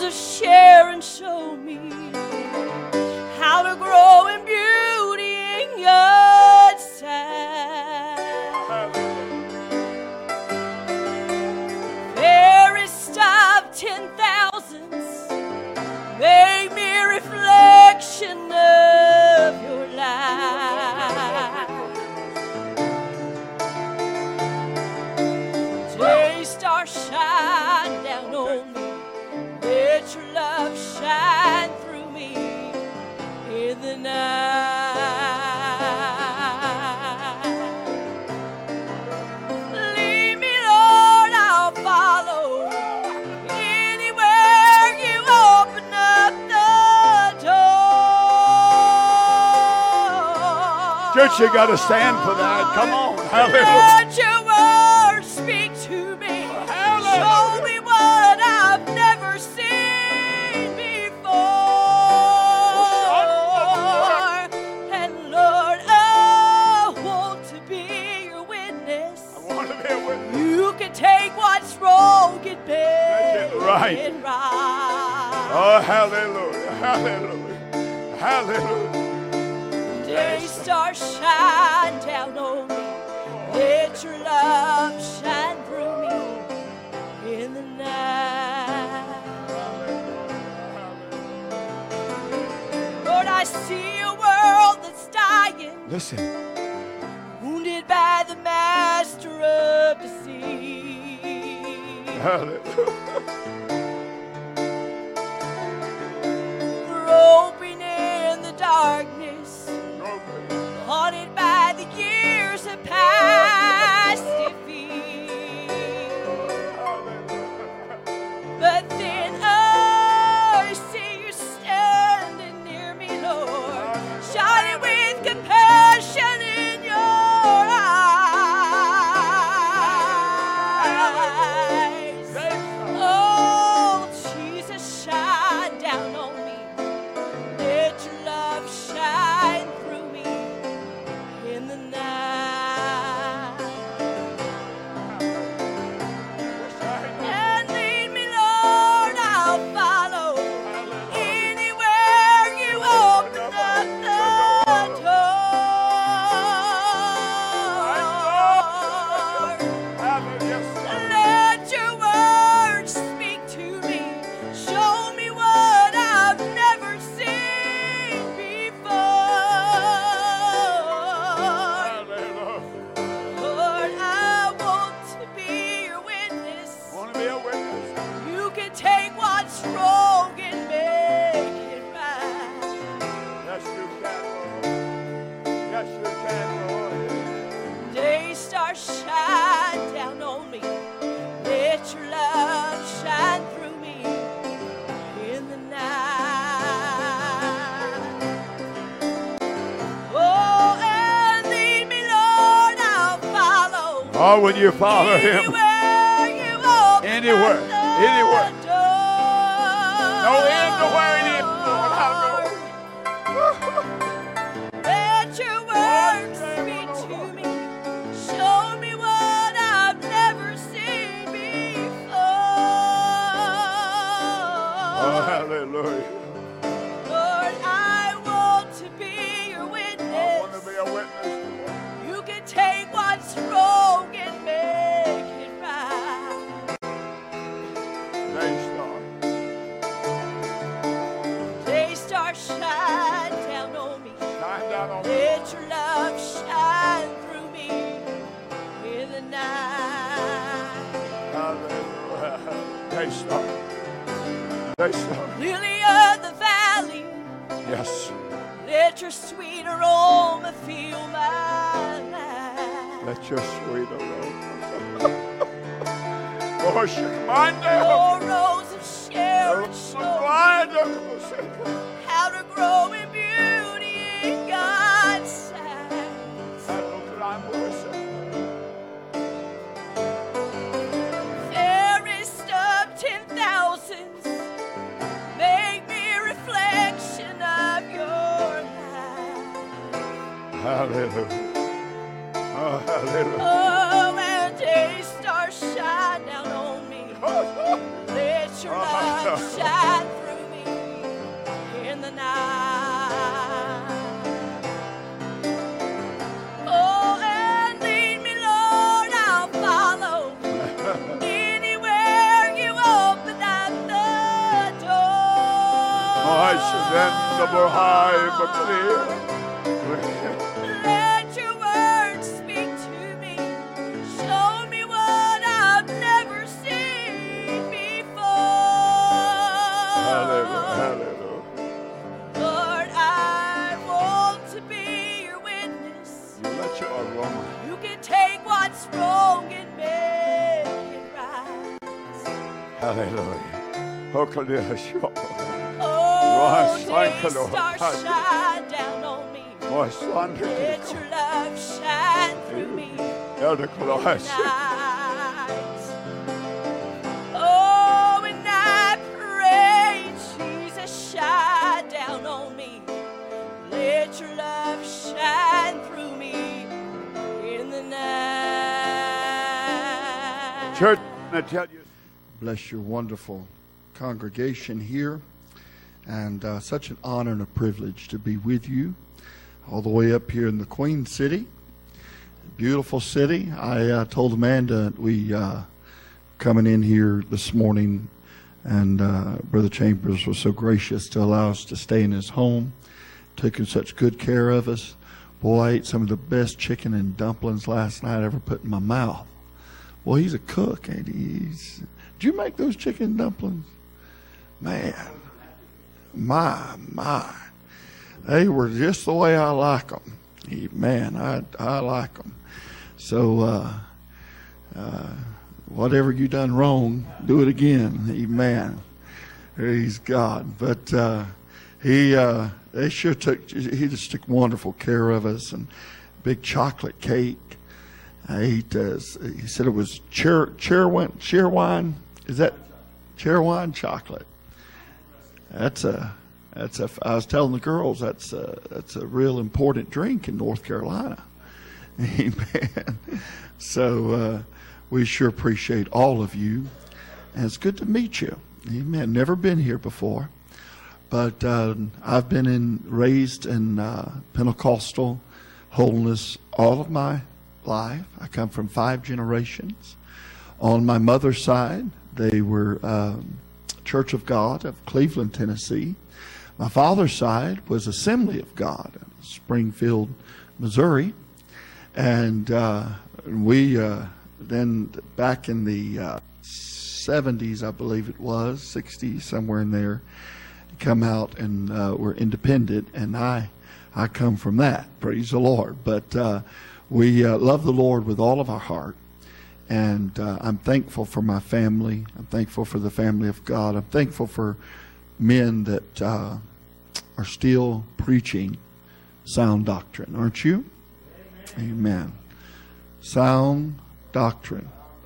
of Sharon showed me how to grow in beauty in God's sight. Fairest of 10,000s, make me a reflection of your light. Day star shine down on me, let your love shine through me in the night. Lead me, Lord, I'll follow. Anywhere you open up the door. Church, you got to stand for that. Come on. Hallelujah. Let your word speak to me. Show me what I've never seen before. And Lord, I want to be your witness. I want to be a witness. You can take what's wrong and make Make it right. it right. Oh, hallelujah. Hallelujah. Hallelujah. Day star shine down on me. Let your love shine through me in the night. Lord, I see a world that's dying, Listen. wounded by the master of deceit. Hallelujah. Groping in the darkness, haunted by the years of past defeat. But then I see you standing near me, Lord, shining with compassion in your eyes. Oh, Jesus, shine down on me. Let your love shine through me in the night. And lead me, Lord, I'll follow. Anywhere you open up the door. Let your word speak to me. Show me what I've never seen before. Lord, I want to be your witness. Want to be a witness. You can take what's wrong and make it right. Yes, you can, Lord. Yes, you can, Lord. Day star shine down on me. Let your love shine through me in the night. Oh, and lead me, Lord, I'll follow. Oh, when you follow him. Anywhere you open Anywhere, up the anywhere. door. No end to where it is, Lord. I'll Let your word speak to me. Show me what I've never seen Oh, before. hallelujah. Lord, I want to be your I want to witness. be a witness, Lord. You can take what's wrong and make it right. Day star. Day star shine down on me. Shine down on me. Let your love shine through me in the night. Hallelujah. Day star. Day star. Lily of the valley, Yes. let your sweet aroma fill my life. Let your sweet aroma. Worship my name. Oh, Rose of Sharon, show me how to grow in beauty in God's sight. Fairest of 10,000s, make me a reflection of your light. Hallelujah. Oh, hallelujah. Oh, and day star shine down on me. Let your light shine more high, but clear. Let your word speak to me. Show me what I've never seen before. Hallelujah, hallelujah. Lord, I want to be your witness. You let your aroma. You can take what's wrong and make it right. Hallelujah. Oh, clear, sure. Oh, thank you, day Lord. star, shine down on me. My son, Let your love shine through me Elder in the Colossians. night. Oh, and I pray, Jesus, shine down on me. Let your love shine through me in the night. Church, I tell you. Bless your wonderful congregation here, and such an honor and a privilege to be with you all the way up here in the Queen City. Beautiful city. I told Amanda we coming in here this morning, and Brother Chambers was so gracious to allow us to stay in his home, taking such good care of us. Boy, I ate some of the best chicken and dumplings last night I ever put in my mouth. Well, he's a cook, ain't he? Did you make those chicken dumplings? Man, my. They were just the way I like them. Man, I like them. So, whatever you done wrong, do it again. Amen. Praise God. But he just took wonderful care of us, and big chocolate cake. I ate. He said it was Cheerwine. Is that Cheerwine chocolate? I was telling the girls that's a real important drink in North Carolina. Amen. So we sure appreciate all of you, and it's good to meet you. Amen. Never been here before, but I've been raised in Pentecostal holiness all of my life. I come from 5 generations. On my mother's side, they were Church of God of Cleveland, Tennessee. My father's side was Assembly of God in Springfield, Missouri. And we then back in the 70s, I believe it was, 60s, somewhere in there, come out and were independent. And I come from that, praise the Lord. But we love the Lord with all of our heart. And I'm thankful for my family. I'm thankful for the family of God. I'm thankful for men that are still preaching sound doctrine. Aren't you? Amen. Sound doctrine.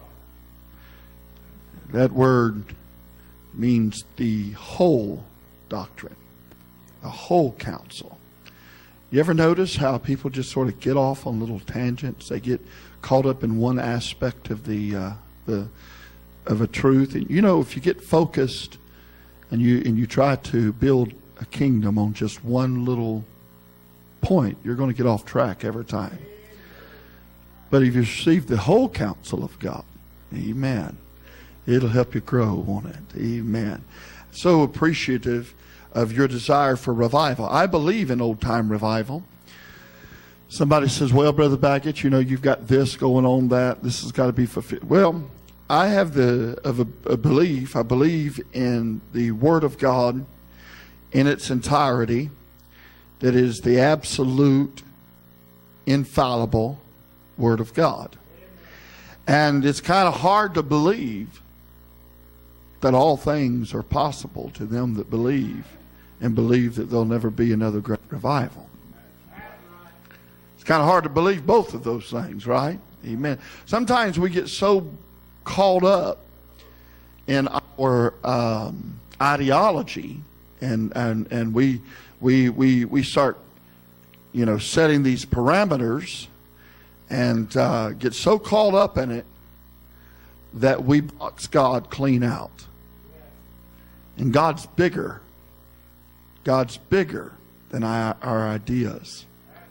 That word means the whole doctrine, the whole counsel. You ever notice how people just sort of get off on little tangents? They get caught up in one aspect of of a truth. And you know, if you get focused and you try to build a kingdom on just one little point, you're going to get off track every time. But if you receive the whole counsel of God, amen, it'll help you grow, won't it? Amen. So appreciative of your desire for revival. I believe in old-time revival. Somebody says, well, Brother Baggett, you know, you've got this going on, that. This has got to be fulfilled. Well, I have a belief. I believe in the Word of God in its entirety. That is the absolute, infallible Word of God. And it's kind of hard to believe that all things are possible to them that believe, and believe that there'll never be another great revival. It's kind of hard to believe both of those things, right? Amen. Sometimes we get so caught up in our ideology, and we start, you know, setting these parameters, and get so caught up in it that we box God clean out. And God's bigger. God's bigger than our ideas.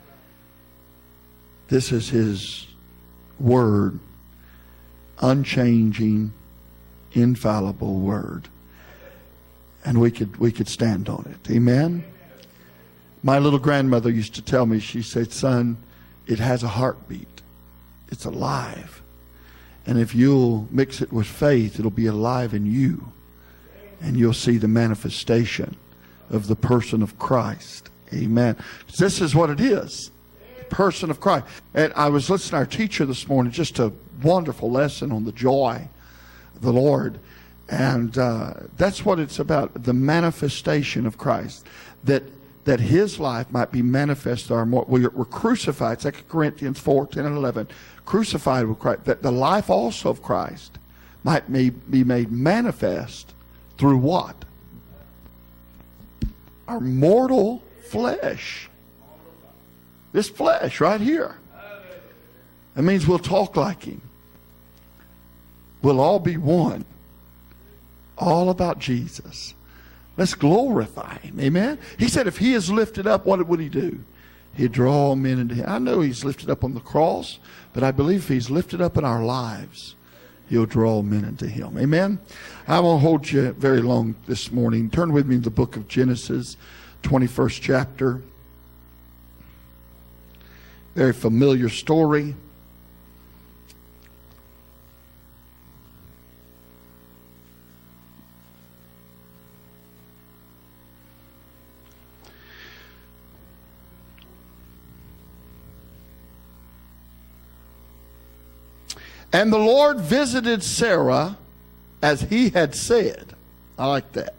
This is His Word, unchanging, infallible Word, and we could stand on it. Amen. My little grandmother used to tell me, she said, son, it has a heartbeat. It's alive. And if you'll mix it with faith, it'll be alive in you. And you'll see the manifestation of the person of Christ. Amen. This is what it is. The person of Christ. And I was listening to our teacher this morning, just a wonderful lesson on the joy of the Lord. And that's what it's about, the manifestation of Christ. That his life might be manifest. We're crucified, 2 Corinthians 4, 10 and 11. Crucified with Christ. That the life also of Christ might be made manifest through what? Our mortal flesh. This flesh right here. That means we'll talk like him. We'll all be one. All about Jesus. Let's glorify him. Amen. He said if he is lifted up, what would he do? He'd draw men into him. I know he's lifted up on the cross, but I believe if he's lifted up in our lives, he'll draw men into him. Amen. I won't hold you very long this morning. Turn with me to the book of Genesis, 21st chapter. Very familiar story. And the Lord visited Sarah as he had said. I like that.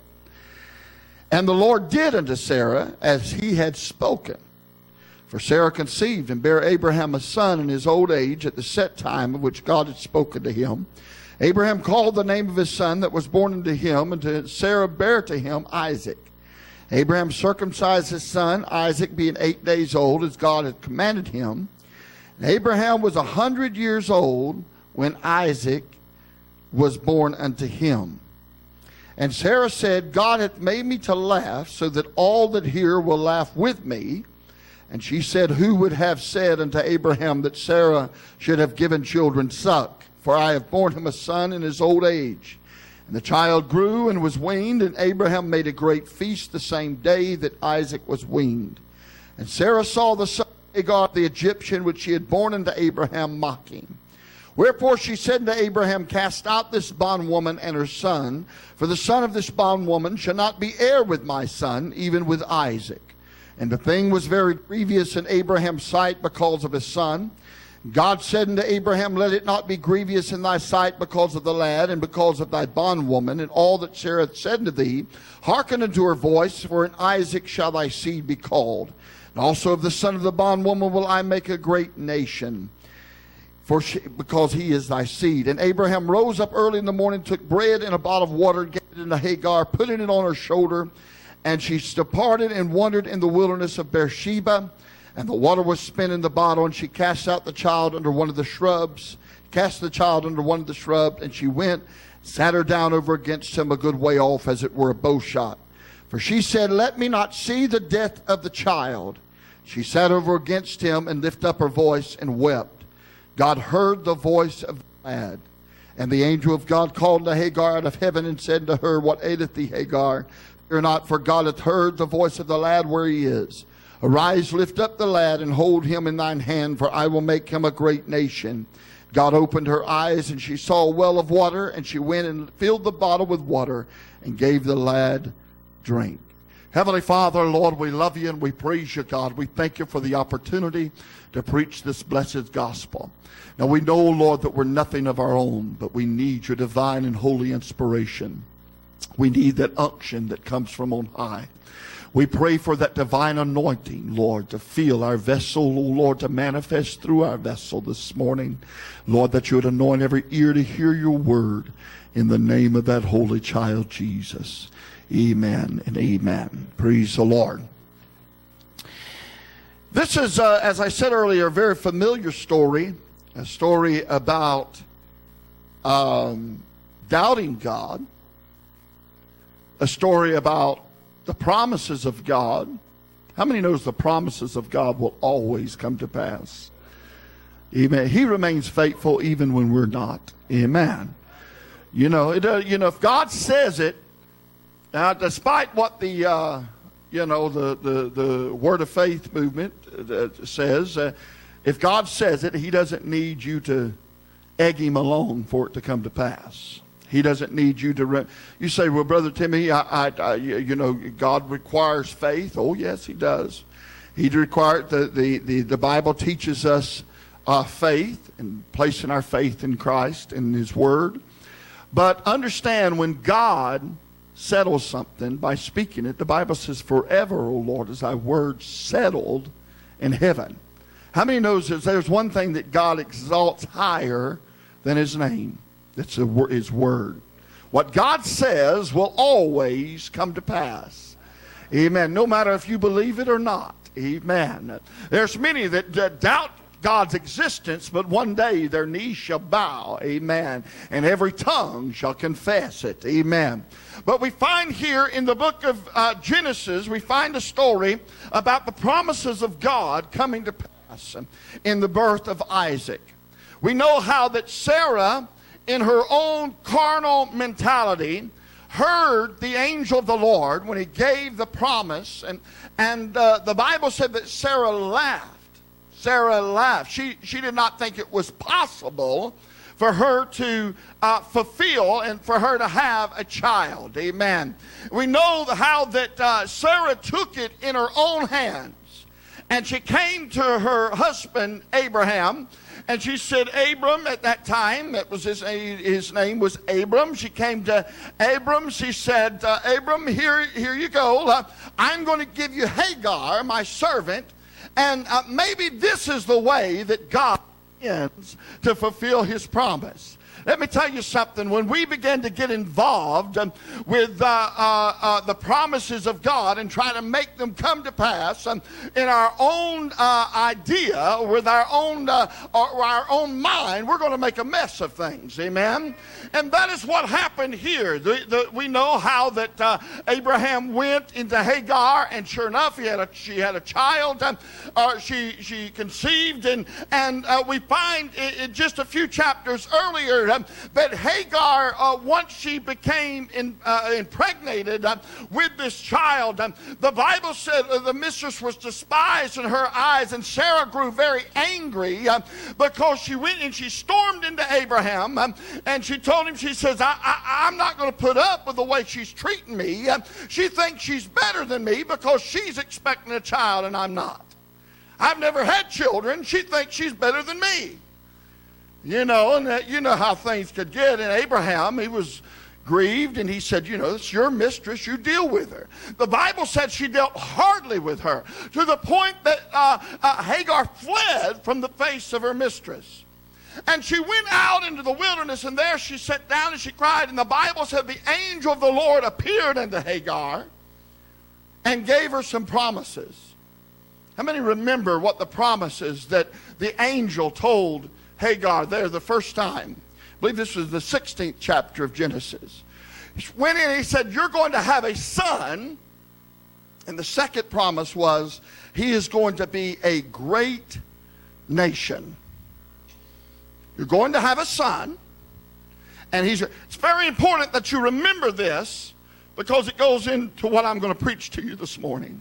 And the Lord did unto Sarah as he had spoken. For Sarah conceived and bare Abraham a son in his old age at the set time of which God had spoken to him. Abraham called the name of his son that was born unto him, and Sarah bare to him Isaac. Abraham circumcised his son, Isaac being 8 days old, as God had commanded him. And Abraham was 100 years old when Isaac was born unto him. And Sarah said, God hath made me to laugh, so that all that hear will laugh with me. And she said, who would have said unto Abraham that Sarah should have given children suck? For I have borne him a son in his old age. And the child grew and was weaned, and Abraham made a great feast the same day that Isaac was weaned. And Sarah saw the son of Hagar the Egyptian, which she had borne unto Abraham, mocking. Wherefore she said to Abraham, cast out this bondwoman and her son, for the son of this bondwoman shall not be heir with my son, even with Isaac. And the thing was very grievous in Abraham's sight because of his son. God said unto Abraham, let it not be grievous in thy sight because of the lad, and because of thy bondwoman, and all that Sarah hath said to thee. Hearken unto her voice, for in Isaac shall thy seed be called. And also of the son of the bondwoman will I make a great nation. Because he is thy seed. And Abraham rose up early in the morning, took bread and a bottle of water, gave it into Hagar, putting it on her shoulder. And she departed and wandered in the wilderness of Beersheba. And the water was spent in the bottle, and she cast out the child under one of the shrubs. Cast the child under one of the shrubs, and she went, sat her down over against him a good way off, as it were a bow shot. For she said, let me not see the death of the child. She sat over against him and lifted up her voice and wept. God heard the voice of the lad. And the angel of God called to Hagar out of heaven and said to her, what aileth thee, Hagar? Fear not, for God hath heard the voice of the lad where he is. Arise, lift up the lad, and hold him in thine hand, for I will make him a great nation. God opened her eyes, and she saw a well of water, and she went and filled the bottle with water, and gave the lad drink. Heavenly Father, Lord, we love you and we praise you, God. We thank you for the opportunity to preach this blessed gospel. Now we know, Lord, that we're nothing of our own, but we need your divine and holy inspiration. We need that unction that comes from on high. We pray for that divine anointing, Lord, to fill our vessel, oh Lord, to manifest through our vessel this morning. Lord, that you would anoint every ear to hear your word in the name of that holy child, Jesus. Amen and amen. Praise the Lord. This is, as I said earlier, a very familiar story. A story about doubting God. A story about the promises of God. How many knows the promises of God will always come to pass? Amen. He remains faithful even when we're not. Amen. If God says it, now despite what the the Word of Faith movement says, if God says it, He doesn't need you to egg Him along for it to come to pass. He doesn't need you to. You say, well, Brother Timmy, God requires faith. Oh, yes, He does. He required the Bible teaches us faith and placing our faith in Christ and His Word. But understand, when God settles something by speaking it, the Bible says, forever, O Lord, is thy word settled in heaven. How many knows that there's one thing that God exalts higher than His name? It's His word. What God says will always come to pass. Amen. No matter if you believe it or not. Amen. There's many that doubt God's existence, but one day their knees shall bow. Amen. And every tongue shall confess it. Amen. But we find here in the book of Genesis, we find a story about the promises of God coming to pass in the birth of Isaac. We know how that Sarah, in her own carnal mentality, heard the angel of the Lord when he gave the promise. And the Bible said that Sarah laughed. Sarah laughed. She did not think it was possible for her to fulfill and for her to have a child. Amen. We know how that Sarah took it in her own hands. And she came to her husband, Abraham, and she said, Abram, at that time, that was his name was Abram. She came to Abram. She said, Abram, here you go. I'm going to give you Hagar, my servant. And maybe this is the way that God ends to fulfill His promise. Let me tell you something. When we begin to get involved with the promises of God and try to make them come to pass in our own idea, with our own mind, we're going to make a mess of things. Amen? And that is what happened here. We know how that Abraham went into Hagar, and sure enough, she had a child. She conceived, and we find in just a few chapters earlier that Hagar, once she became impregnated with this child, the Bible said the mistress was despised in her eyes, and Sarah grew very angry because she went and she stormed into Abraham, and she told him, she says, I'm not going to put up with the way she's treating me. She thinks she's better than me because she's expecting a child and I'm not. I've never had children. She thinks she's better than me. And you know how things could get. And Abraham, he was grieved, and he said, it's your mistress, you deal with her. The Bible said she dealt hardly with her, to the point that Hagar fled from the face of her mistress. And she went out into the wilderness, and there she sat down and she cried. And the Bible said the angel of the Lord appeared unto Hagar and gave her some promises. How many remember what the promises that the angel told Hagar there the first time? I believe this was the 16th chapter of Genesis. He went in and he said, you're going to have a son. And the second promise was, he is going to be a great nation. You're going to have a son. And it's very important that you remember this, because it goes into what I'm going to preach to you this morning.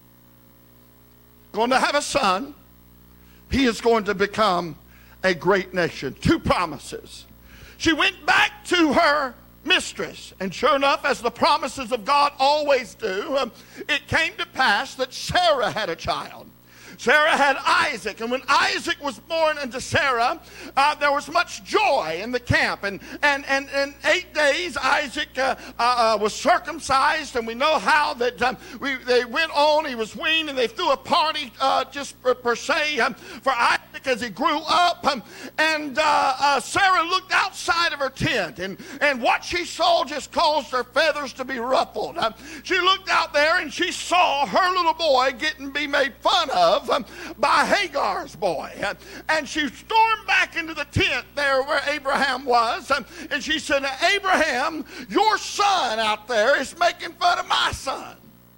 Going to have a son. He is going to become a great nation. Two promises. She went back to her mistress, and sure enough, as the promises of God always do, it came to pass that Sarah had a child. Sarah had Isaac, and when Isaac was born unto Sarah, there was much joy in the camp. And 8 days Isaac was circumcised, and we know how that they went on. He was weaned, and they threw a party just per se for Isaac as he grew up. And Sarah looked outside of her tent, and what she saw just caused her feathers to be ruffled. She looked out there, and she saw her little boy be made fun of by Hagar's boy. And she stormed back into the tent there where Abraham was, and she said, Abraham, your son out there is making fun of my son.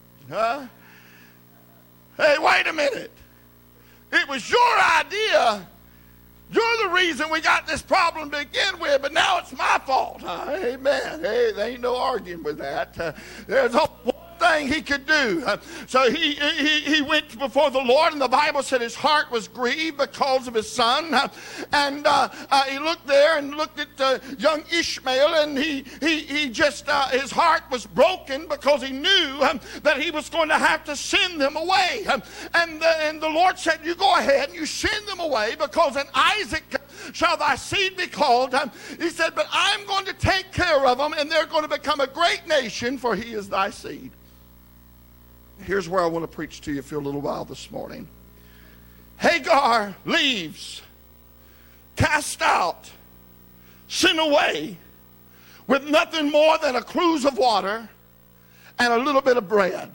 Hey, wait a minute. It was your idea. You're the reason we got this problem to begin with, but now it's my fault. Amen. Hey, there ain't no arguing with that. There's one thing he could do. So he went before the Lord, and the Bible said his heart was grieved because of his son. And he looked there and looked at young Ishmael, and he just, his heart was broken because he knew that he was going to have to send them away. And the Lord said, you go ahead and you send them away, because in Isaac shall thy seed be called. He said, but I'm going to take care of them, and they're going to become a great nation, for he is thy seed. Here's where I want to preach to you for a little while this morning. Hagar leaves, cast out, sent away, with nothing more than a cruse of water and a little bit of bread.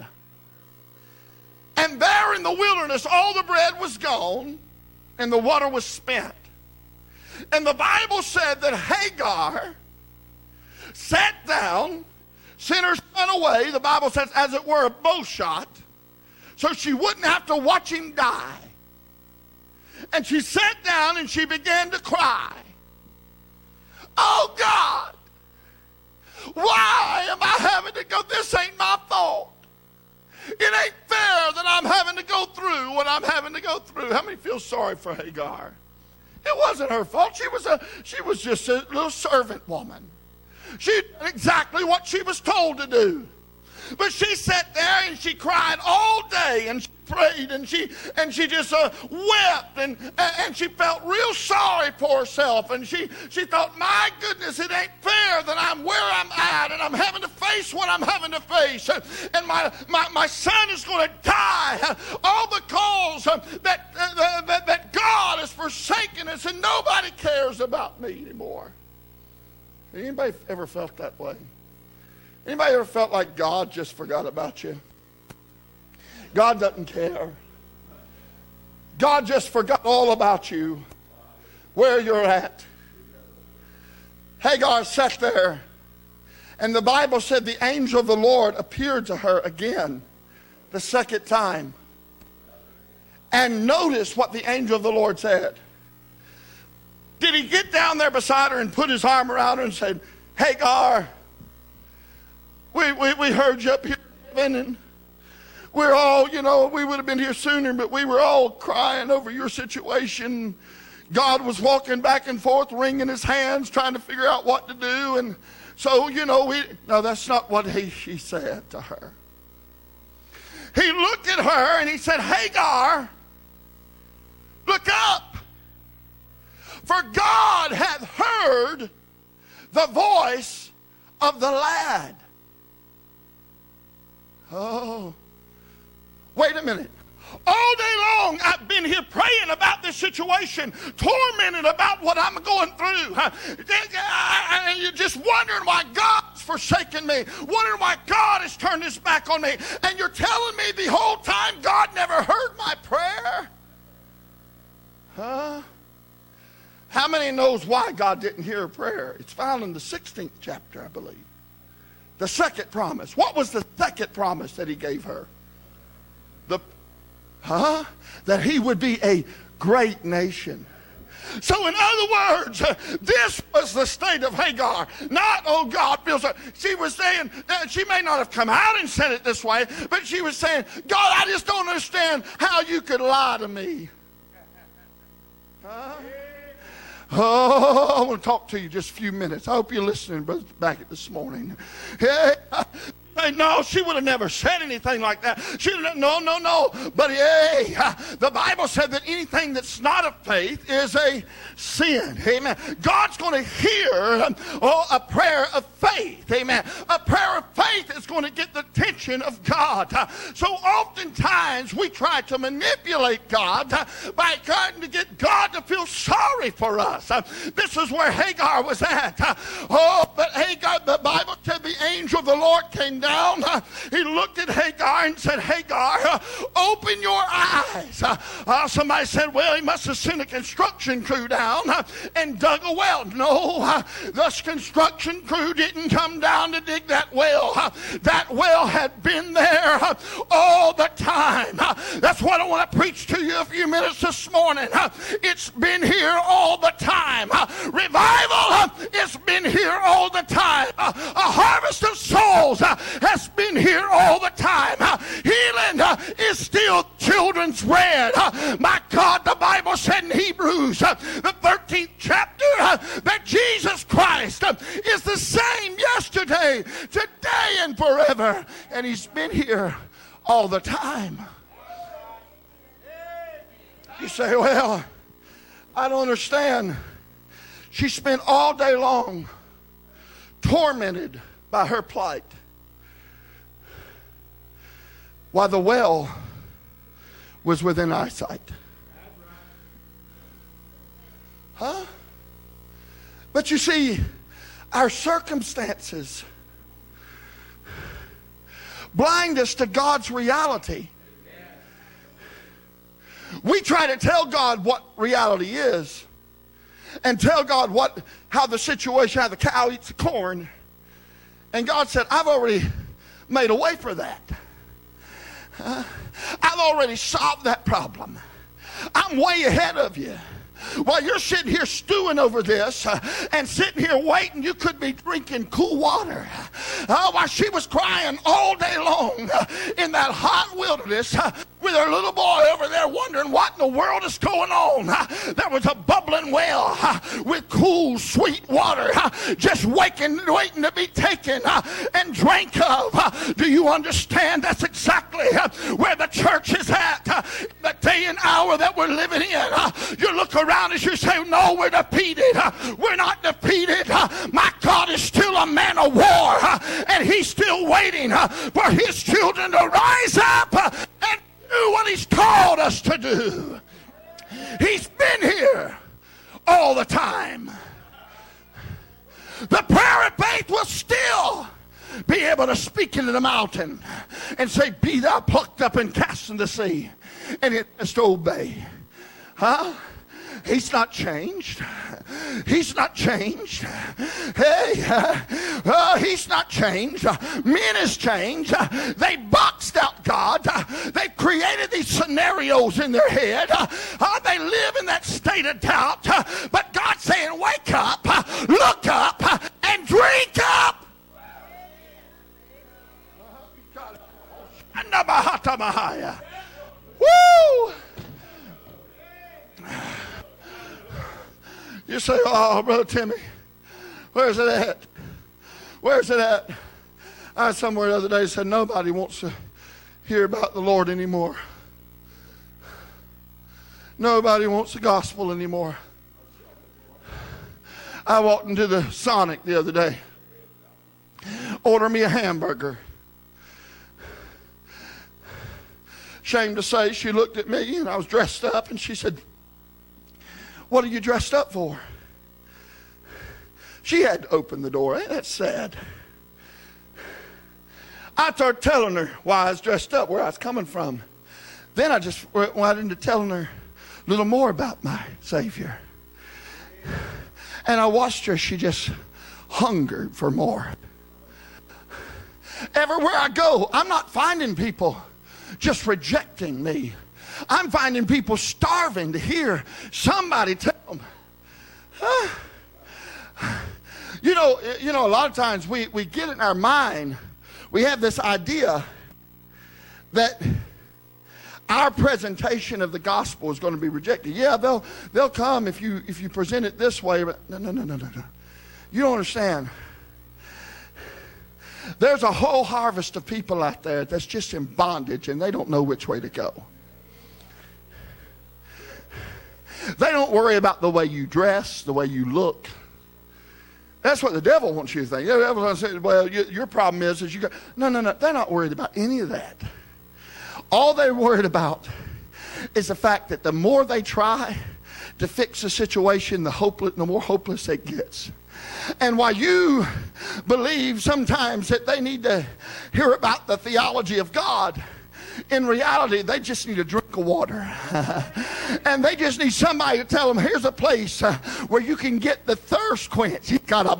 And there in the wilderness, all the bread was gone and the water was spent. And the Bible said that Hagar sat down, sent her son away, the Bible says, as it were a bow shot, so she wouldn't have to watch him die. And she sat down and she began to cry. Oh God, why am I having to go? This ain't my fault. It ain't fair that I'm having to go through what I'm having to go through. How many feel sorry for Hagar? It wasn't her fault. She was just a little servant woman. She did exactly what she was told to do. But she sat there and she cried all day, and she prayed, and she just wept, and she felt real sorry for herself, and she thought, my goodness, it ain't fair that I'm where I'm at, and I'm having to face what I'm having to face, and my son is going to die, all because that God has forsaken us, and nobody cares about me anymore. Anybody ever felt that way? Anybody ever felt like God just forgot about you? God doesn't care. God just forgot all about you, where you're at. Hagar sat there, and the Bible said the angel of the Lord appeared to her again, the second time. And notice what the angel of the Lord said. Did he get down there beside her and put his arm around her and said, Hagar, we heard you up here, and we're all, we would have been here sooner, but we were all crying over your situation. God was walking back and forth, wringing his hands, trying to figure out what to do. And so, no, that's not what he said to her. He looked at her and he said, Hagar, look up, for God hath heard the voice of the lad. Oh, wait a minute. All day long, I've been here praying about this situation, tormented about what I'm going through. You're just wondering why God's forsaken me, wondering why God has turned his back on me. And you're telling me the whole time God never heard my prayer? Huh? How many knows why God didn't hear a prayer? It's found in the 16th chapter, I believe. The second promise. What was the second promise that he gave her? That he would be a great nation. So in other words, this was the state of Hagar. Not, oh God, feels like. She was saying, she may not have come out and said it this way, but she was saying, God, I just don't understand how you could lie to me. Oh, I want to talk to you just a few minutes. I hope you're listening, Brother Backett, this morning. No, she would have never said anything like that. She would have, no. But hey, the Bible said that anything that's not of faith is a sin. Amen. God's going to hear a prayer of faith. Amen. A prayer of faith is going to get the attention of God. So oftentimes we try to manipulate God by trying to get God to feel sorry for us. This is where Hagar was at. But Hagar, the Bible said the angel of the Lord came down. He looked at Hagar and said, Hagar, open your eyes. Somebody said, well, he must have sent a construction crew down and dug a well. No, the construction crew didn't come down to dig that well. That well had been there all the time. That's what I want to preach to you a few minutes this morning. It's been here all the time. Revival has been here all the time. A harvest of souls has been here all the time. Healing is still children's bread. My God, the Bible said in Hebrews, the 13th chapter, that Jesus Christ is the same yesterday, today, and forever. And he's been here all the time. You say, well, I don't understand. She spent all day long tormented by her plight, while the well was within eyesight. Huh? But you see, our circumstances blind us to God's reality. We try to tell God what reality is, and tell God how the situation, how the cow eats the corn. And God said, I've already made a way for that. I've already solved that problem. I'm way ahead of you. While you're sitting here stewing over this and sitting here waiting, you could be drinking cool water. While she was crying all day long in that hot wilderness with her little boy over there wondering what in the world is going on. There was a bubbling well with cool, sweet water just waiting to be taken and drank of. Do you understand? That's exactly where the church is at. The day and hour that we're living in. You look around and you say, no, we're defeated. We're not defeated. My God is still a man of war, and he's still waiting for his children to rise up and do what he's called us to do. He's been here all the time. The prayer of faith will still be able to speak into the mountain and say, be thou plucked up and cast in the sea, and it has to obey. Huh? He's not changed. He's not changed. Hey, he's not changed. Men has changed. They boxed out God. They created these scenarios in their head. They live in that state of doubt. But God's saying, wake up, look up, and drink up. Woo! You say, oh, Brother Timmy, where's it at? Where's it at? I was somewhere the other day said nobody wants to hear about the Lord anymore. Nobody wants the gospel anymore. I walked into the Sonic the other day. Order me a hamburger. Shame to say, she looked at me and I was dressed up and she said, what are you dressed up for? She had to open the door. Ain't that sad? I started telling her why I was dressed up, where I was coming from. Then I just went into telling her a little more about my Savior. And I watched her. She just hungered for more. Everywhere I go, I'm not finding people just rejecting me. I'm finding people starving to hear somebody tell them. You know, a lot of times we get in our mind, we have this idea that our presentation of the gospel is going to be rejected. Yeah, they'll come if you present it this way, but no. You don't understand. There's a whole harvest of people out there that's just in bondage and they don't know which way to go. They don't worry about the way you dress, the way you look. That's what the devil wants you to think. The devil wants to say, well, your problem is you got... No. They're not worried about any of that. All they're worried about is the fact that the more they try to fix the situation, the more hopeless it gets. And while you believe sometimes that they need to hear about the theology of God, in reality, they just need a drink of water. And they just need somebody to tell them, here's a place where you can get the thirst quenched. Right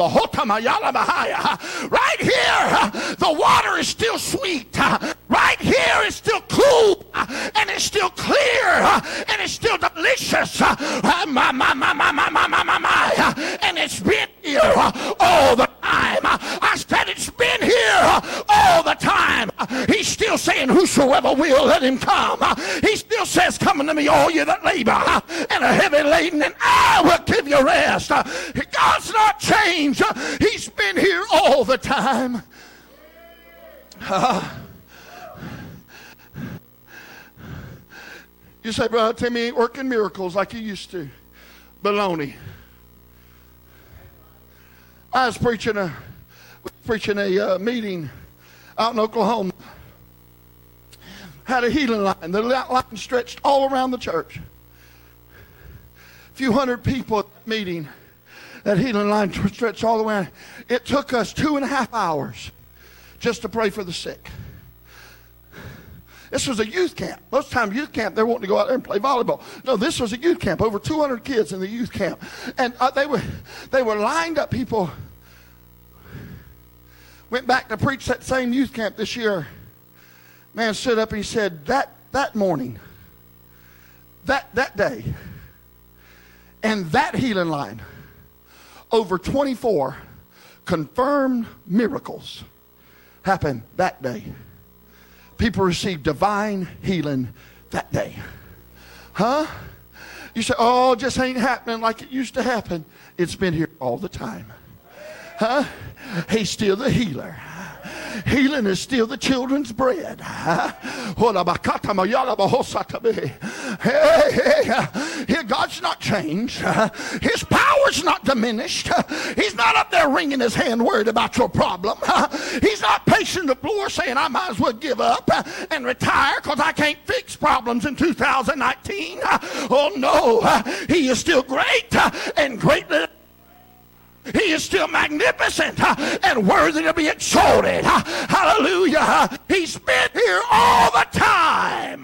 here, the water is still sweet. Right here, it's still cool. And it's still clear. And it's still delicious. And it's been here all the time. I said it's been here all the saying, whosoever will, let him come. He still says, come unto me, all you that labor and are heavy laden, and I will give you rest. God's not changed. He's been here all the time. You say, Brother Timmy ain't working miracles like he used to. Baloney. I was preaching a meeting out in Oklahoma. Had a healing line. The line stretched all around the church. A few hundred people at the meeting. That healing line stretched all the way. It took us 2.5 hours just to pray for the sick. This was a youth camp. Most times youth camp, they're wanting to go out there and play volleyball. No, this was a youth camp. Over 200 kids in the youth camp. And they were lined up. People went back to preach that same youth camp this year. Man stood up and he said, that morning, that day, and that healing line, over 24 confirmed miracles happened that day. People received divine healing that day. Huh? You say, oh, it just ain't happening like it used to happen. It's been here all the time. Huh? He's still the healer. Healing is still the children's bread. Hey, God's not changed. His power's not diminished. He's not up there wringing his hand worried about your problem. He's not pacing the floor saying, I might as well give up and retire because I can't fix problems in 2019. Oh no, he is still great and greatly. He is still magnificent and worthy to be exalted. Hallelujah. He's been here all the time.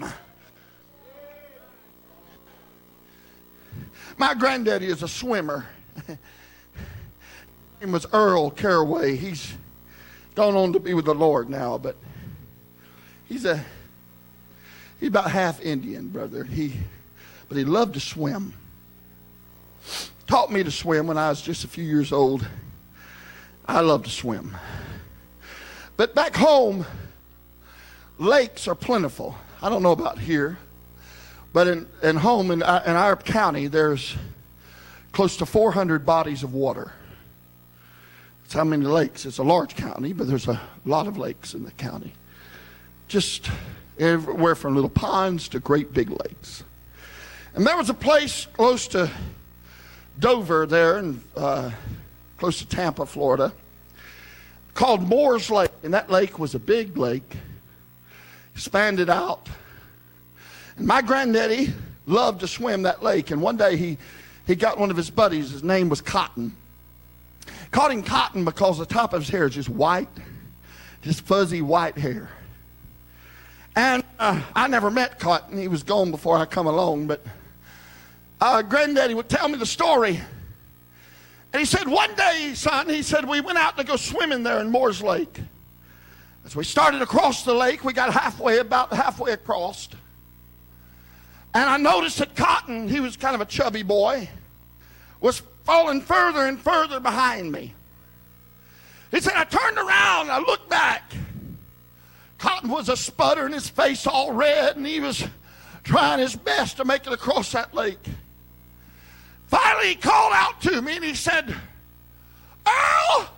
My granddaddy is a swimmer. His name was Earl Caraway. He's gone on to be with the Lord now, but he's about half Indian, brother. But he loved to swim. Taught me to swim when I was just a few years old. I love to swim. But back home, lakes are plentiful. I don't know about here, but in home in our county, there's close to 400 bodies of water. That's how many lakes. It's a large county, but there's a lot of lakes in the county. Just everywhere from little ponds to great big lakes. And there was a place close to Dover there, and close to Tampa, Florida, called Moore's Lake. And that lake was a big lake, expanded out. And my granddaddy loved to swim that lake. And one day he got one of his buddies. His name was Cotton. Called him Cotton because the top of his hair is just white, just fuzzy white hair. And I never met Cotton. He was gone before I come along, but Granddaddy would tell me the story. And he said, one day, son, he said, we went out to go swimming there in Moore's Lake. As we started across the lake, we got about halfway across. And I noticed that Cotton, he was kind of a chubby boy, was falling further and further behind me. He said, I turned around and I looked back. Cotton was a sputter and his face all red, and he was trying his best to make it across that lake. Finally, he called out to me and he said, Earl,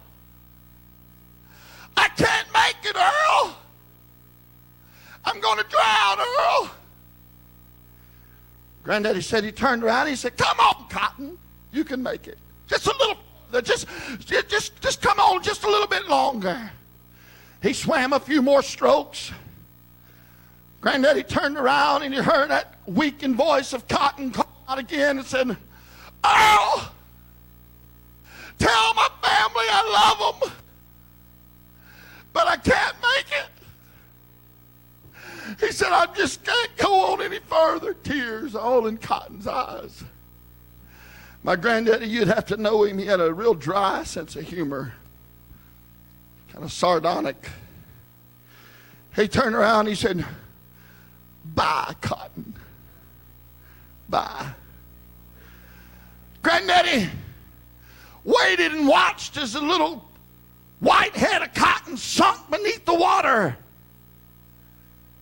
I can't make it, Earl. I'm going to drown, Earl. Granddaddy said he turned around and he said, come on, Cotton, you can make it. Just a little, just come on just a little bit longer. He swam a few more strokes. Granddaddy turned around and he heard that weakened voice of Cotton call out again and said, Earl, tell my family I love them, but I can't make it. He said, I just can't go on any further. Tears all in Cotton's eyes. My granddaddy, you'd have to know him. He had a real dry sense of humor, kind of sardonic. He turned around and he said, bye, Cotton. Bye. Granddaddy waited and watched as the little white head of Cotton sunk beneath the water.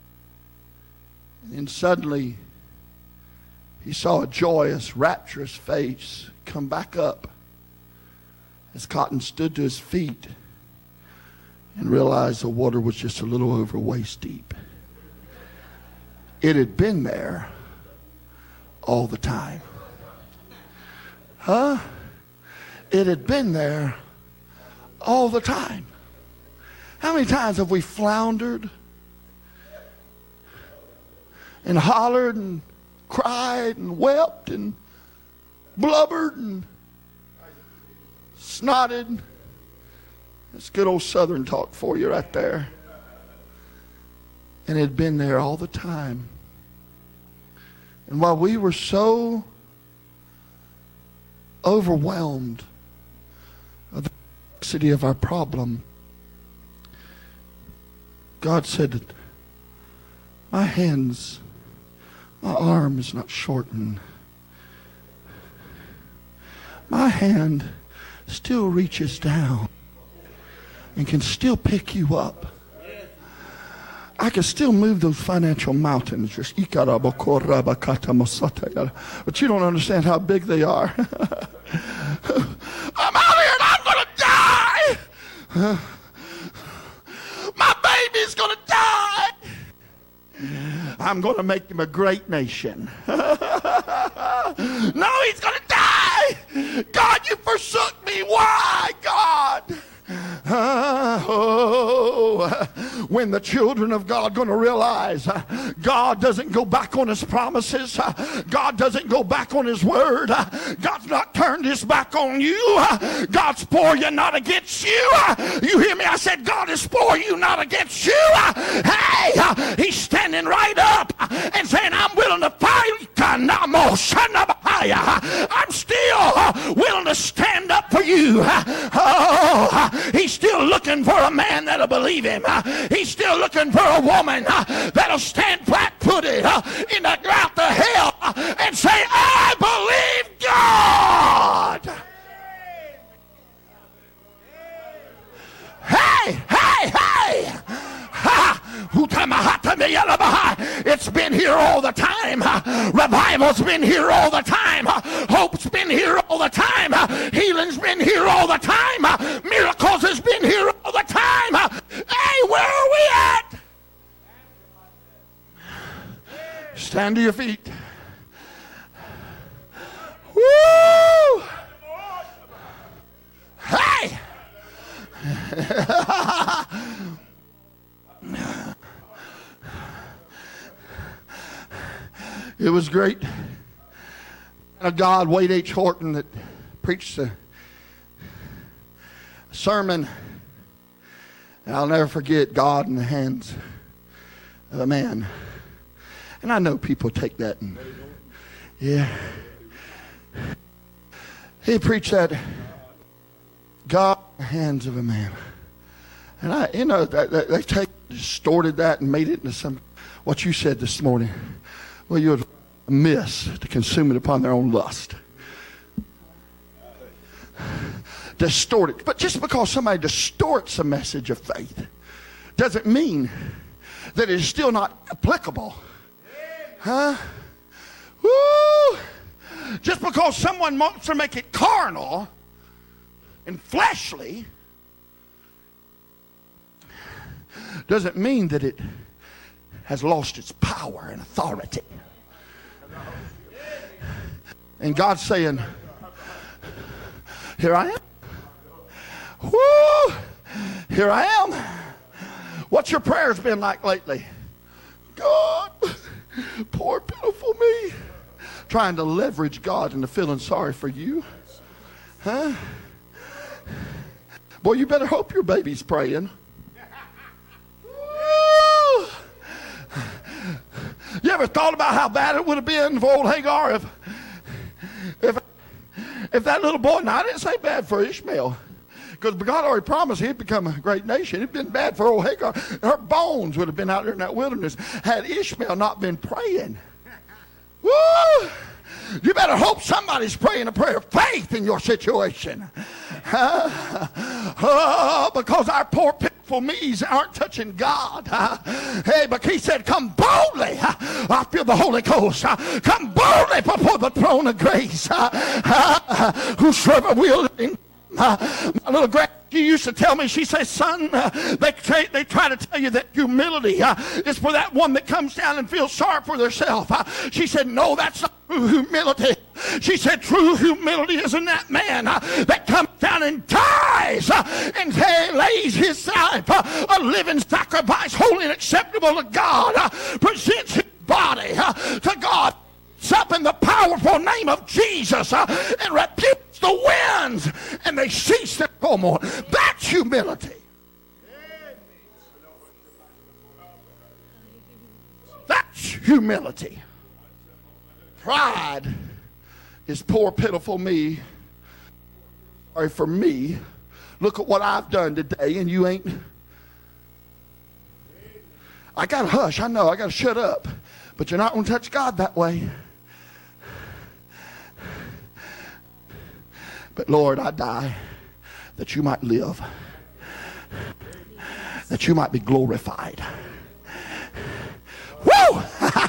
And then suddenly, he saw a joyous, rapturous face come back up as Cotton stood to his feet and realized the water was just a little over waist deep. It had been there all the time. Huh? It had been there all the time. How many times have we floundered and hollered and cried and wept and blubbered and snotted? That's good old Southern talk for you right there. And it had been there all the time. And while we were so overwhelmed of the complexity of our problem, God said, my hands, my arm is not shortened. My hand still reaches down and can still pick you up. I can still move those financial mountains. But you don't understand how big they are. I'm out here and I'm going to die. My baby's going to die. I'm going to make him a great nation. No, he's going to die. God, you forsook me. Why, God? When the children of God going to realize God doesn't go back on his promises, God doesn't go back on his word, God's not turned his back on you, God's for you, not against you. You hear me? I said God is for you, not against you. Hey, he's standing right up and saying, I'm willing to fight. I'm still willing to stand up for you. Oh, he's still looking for a man that'll believe him. He's still looking for a woman that'll stand flat-footed in the drought to hell and say, I believe God. Hey, hey, hey. It's been here all the time. Revival's been here all the time. Hope's been here all the time. Healing's been here all the time. Miracles has been here all the time. Hey, where are we at? Stand to your feet. Woo! Hey! It was great. God, Wade H. Horton, that preached a sermon. And I'll never forget God in the hands of a man. And I know people take that and, yeah. He preached that God in the hands of a man. And they distorted that and made it into some, what you said this morning. Well, you would miss to consume it upon their own lust. Distort it. But just because somebody distorts a message of faith doesn't mean that it is still not applicable. Huh? Woo! Just because someone wants to make it carnal and fleshly doesn't mean that it has lost its power and authority. And God's saying, here I am. Woo! Here I am. What's your prayers been like lately? God, poor pitiful me. Trying to leverage God into feeling sorry for you. Huh? Boy, you better hope your baby's praying. You ever thought about how bad it would have been for old Hagar if that little boy, now I didn't say bad for Ishmael, because God already promised he'd become a great nation. It'd been bad for old Hagar. Her bones would have been out there in that wilderness had Ishmael not been praying. Woo! You better hope somebody's praying a prayer of faith in your situation. Because our poor pitiful me's aren't touching God. Hey, but he said, come boldly. I feel the Holy Ghost. Come boldly before the throne of grace. Whosoever will. My little grand, she used to tell me, she says, son, they try to tell you that humility is for that one that comes down and feels sorry for themselves. She said, no, that's not true humility. She said, true humility is in that man that comes down and dies and lays his life a living sacrifice, holy and acceptable to God, presents his body to God, up in the powerful name of Jesus and rebukes the winds, and they cease their turmoil. That's humility. That's humility. Pride is poor, pitiful me. Sorry for me. Look at what I've done today, and you ain't. I got to hush. I know. I got to shut up. But you're not going to touch God that way. But Lord, I die that you might live, that you might be glorified. Woo!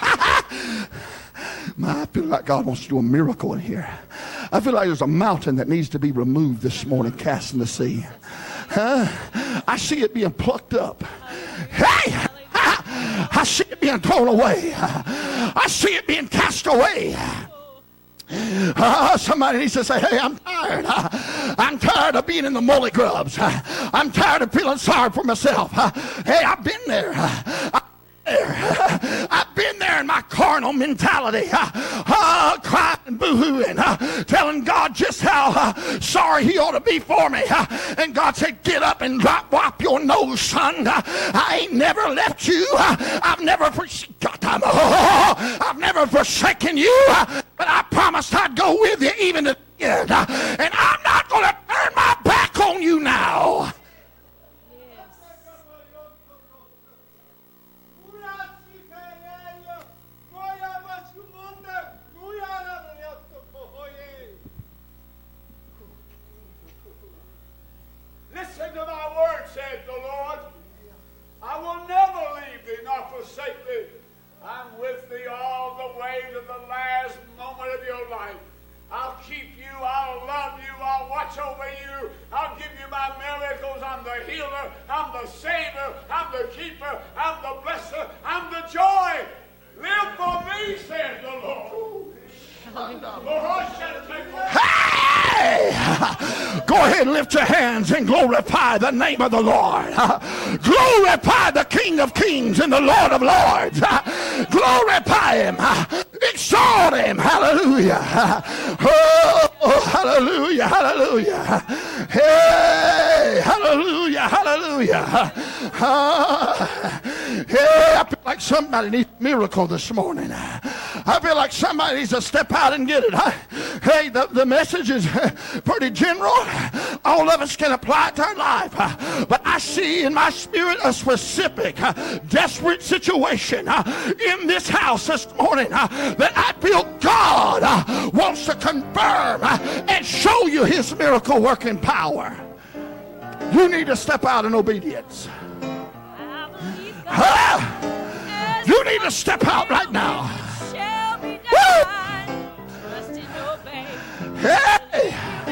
I feel like God wants to do a miracle in here. I feel like there's a mountain that needs to be removed this morning, cast in the sea. I see it being plucked up. Hey! I see it being thrown away. I see it being cast away. Somebody needs to say, hey, I'm tired. I'm tired of being in the molly grubs. I'm tired of feeling sorry for myself. Hey, I've been there. I've been there in my carnal mentality, crying and boo-hooing, telling God just how sorry he ought to be for me. And God said, get up and wipe your nose, son. I ain't never left you. I've never forsaken you, but I promised I'd go with you even to the end. And I'm not going to turn my back on you now. Listen to my word, says the Lord. I will never leave thee nor forsake thee. I'm with thee all the way to the last moment of your life. I'll keep you, I'll love you, I'll watch over you, I'll give you my miracles. I'm the healer, I'm the savior, I'm the keeper, I'm the blesser, I'm the joy. Live for me, says the Lord. Hey! Go ahead and lift your hands and glorify the name of the Lord. Glorify the King of Kings and the Lord of Lords. Glorify him. Exalt him. Hallelujah. Oh, hallelujah. Hallelujah. Hey, hallelujah. Hallelujah. Hey, I feel like somebody needs a miracle this morning. I feel like somebody needs to step out and get it. Hey, the message is pretty general. All of us can apply it to our life. But I see in my spirit a specific, desperate situation in this house this morning that I feel God wants to confirm and show you his miracle working power. You need to step out in obedience. You need to step out right now. Woo! Hey!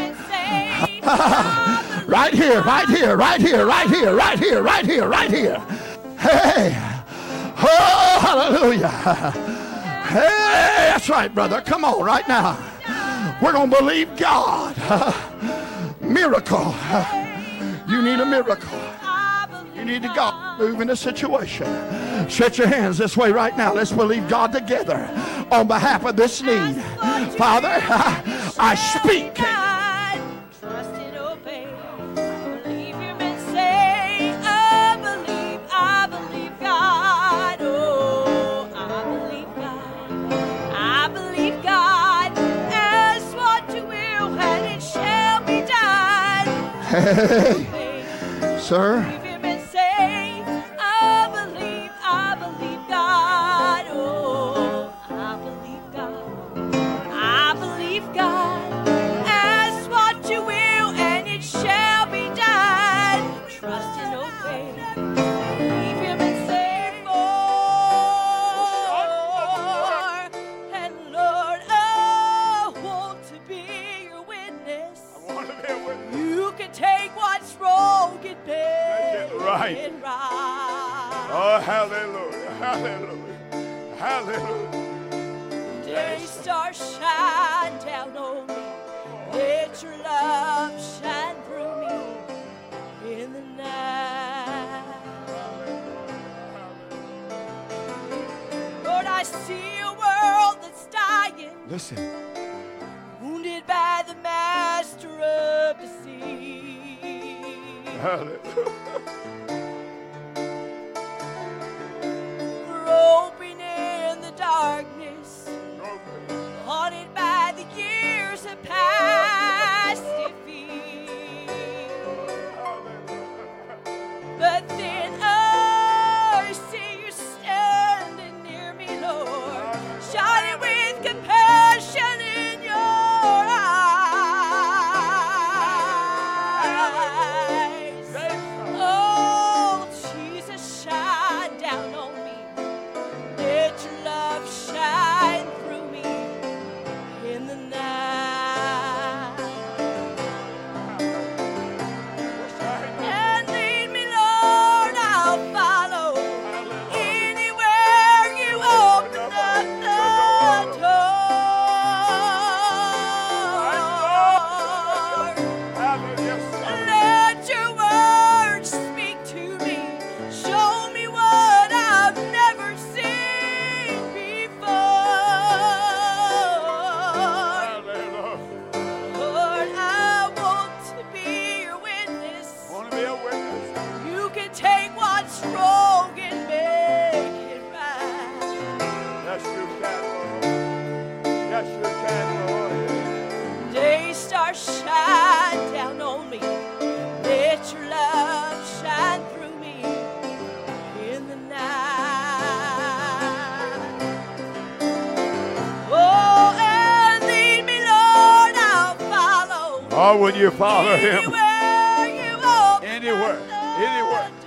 Right here, right here, right here, right here, right here, right here, right here. Hey! Oh, hallelujah! Hey, that's right, brother. Come on, right now. We're going to believe God. Miracle. You need a miracle. You need to God move in a situation. Stretch your hands this way right now. Let's believe God together on behalf of this need. Father, I speak. Trust and obey. Believe him and say, I believe God. Oh, I believe God. Ask what you will and it shall be done. Hey, sir. thank it you. right. Oh, hallelujah, hallelujah, hallelujah. Day star shine down on me. Let your love shine through me in the night. Lord, I see a world that's dying, Listen. wounded by the master of deceit. Hallelujah. Groping in the darkness, haunted by the years of past defeat. But then I see you standing near me, Lord, shining with compassion in your eyes. Oh, Jesus, shine down on me. Let your love shine through me in the night. And lead me, Lord, I'll follow. Anywhere you open up the door. Let your word speak to me. Show me what I've never seen before. Lord, I want to be your witness. Want to be a witness? You can take what's wrong and make it right. Yes, you can, Lord. Yes, you can, Lord. Day star shine down on me. Let your love shine through me in the night. Oh, and lead me, Lord, I'll follow. Oh, when you follow him, Anywhere you open anywhere, the anywhere. door.